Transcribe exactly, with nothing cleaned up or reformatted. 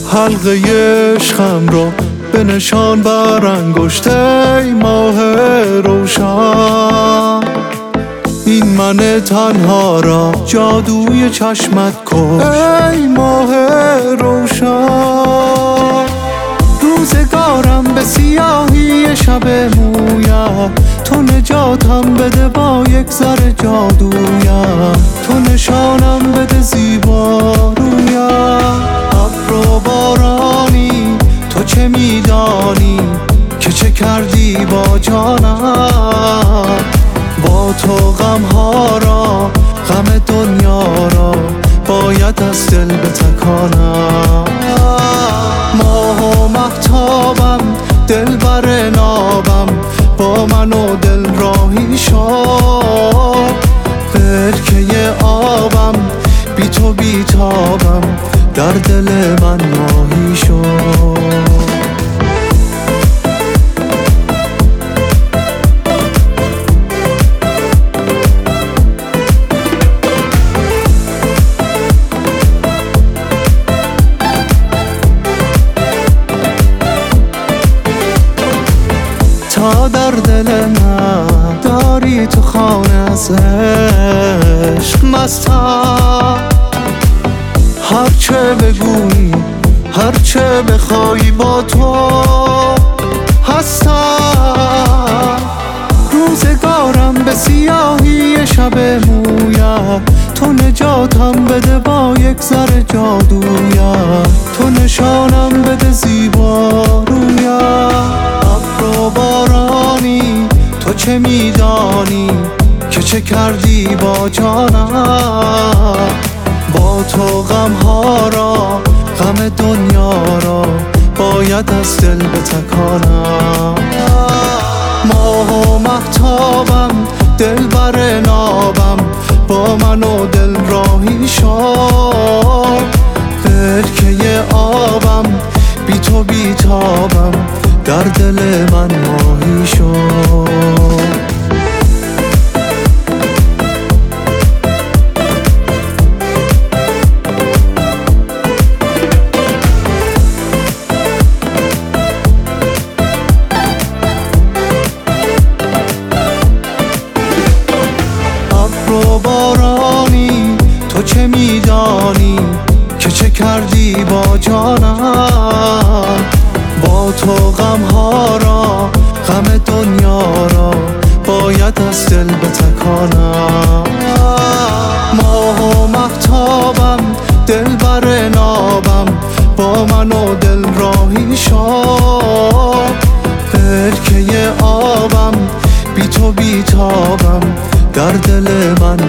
حلقه عشقم را به نشان بر انگشت ای ماه روشن. این من تنها را جادوی چشمت کش ای ماه روشن. روزگارم به سیاهی شب مویم، تو نجاتم بده با یک ذره جادویم، تو نشانم بده زیبا رویم. ابر و بارانی تو چه میدانی که چه کردی با جانم، با تو غم ها را غم دنیا را باید از دل بتکانم. ماه و مهتابم دلبر نابم، با من و دل راهی شد. برکه آبم بی تو بی تابم، در دل من ماهی شد. تا در دل من داری تو خانه از عشق مستم، هرچه بگویی هرچه بخوای با تو هستم. روزگارم به سیاهی شب مویم، تو نجاتم بده با یک ذره جادویم، تو نشانم بده زیبا رویم. ابر و بارانی تو چه میدانی که چه کردی با جانم، با تو غم ها را غم دنیا را باید از دل بتکانم. ماه و مهتابم دلبر نابم، با من و دل راهی شد. برکه آبم بی تو بی تابم، در دل من ماهی شد. و بارانی تو چه میدانی که چه کردی با جانم، با تو غم ها را غم دنیا را باید از دل بتکانم. ماه و مهتابم دلبر نابم، با من و دل راهی شد. برکه آبم بی تو بی تابم، در دل من